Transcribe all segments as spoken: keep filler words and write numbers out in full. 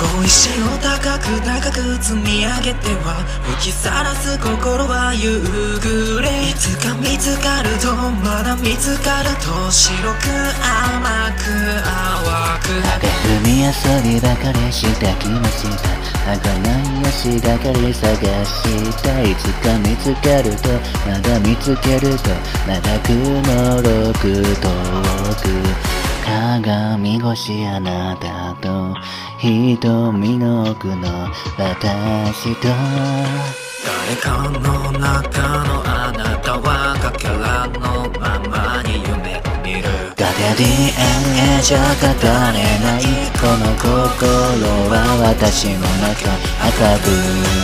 小石を高く高く積み上げては吹きさらす心は夕暮れ。いつか見つかるとまだ見つかると白く甘く淡く海遊びばかりした気もした。儚い足がかり探した。いつか見つかるとまだ見つけるとまだ雲ろく遠く。鏡越しあなたと瞳の奥の私と。 誰かの中のあなたはかけらのままに夢を見る。 だって ディーエヌエー じゃ語れないこの心は私の中赤く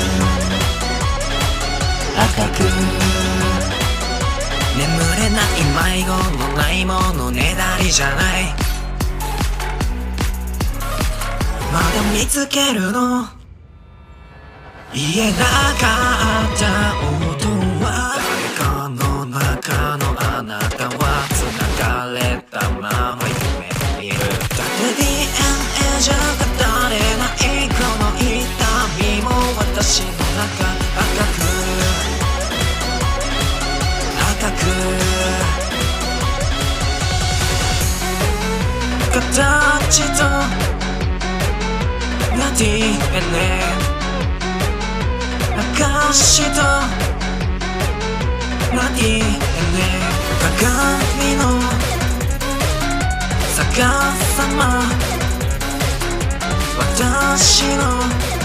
赤く眠れない迷子のないものねだりじゃない。まだ見つけるの言えなかった音は。誰かの中のあなたは繋がれたまま夢を見る。だって ディーエヌエー じゃ語れないこの痛みも私の中赤く赤く形と ディーエヌエー 証と ディーエヌエー 鏡の逆さま私の